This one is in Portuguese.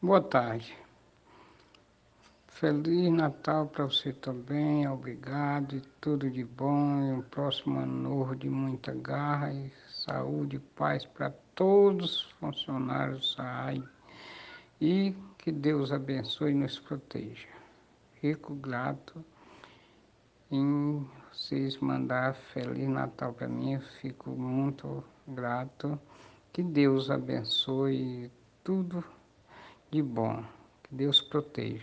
Boa tarde. Feliz Natal para você também, obrigado e tudo de bom. E um próximo ano novo de muita garra e saúde e paz para todos os funcionários da SAAI. E que Deus abençoe e nos proteja. Fico grato em vocês mandar Feliz Natal para mim, eu fico muito grato. Que Deus abençoe tudo de bom. Que Deus proteja.